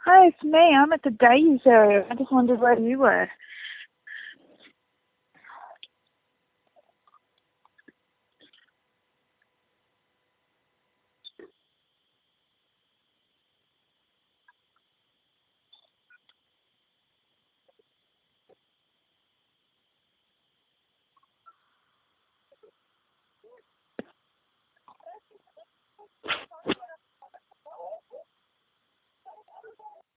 Hi, it's me. I'm at the Days area. I just wondered where you were.